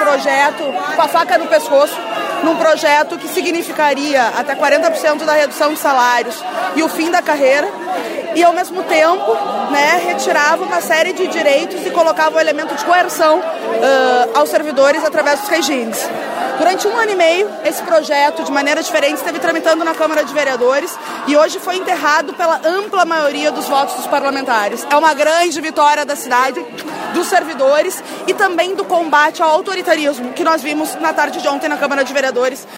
projeto com a faca no pescoço, num projeto que significaria até 40% da redução de salários e o fim da carreira, e ao mesmo tempo, né, retirava uma série de direitos e colocava o elemento de coerção aos servidores através dos regimes. Durante 1 ano e meio, esse projeto, de maneira diferente, esteve tramitando na Câmara de Vereadores e hoje foi enterrado pela ampla maioria dos votos dos parlamentares. É uma grande vitória da cidade, dos servidores e também do combate ao autoritarismo que nós vimos na tarde de ontem na Câmara de Vereadores.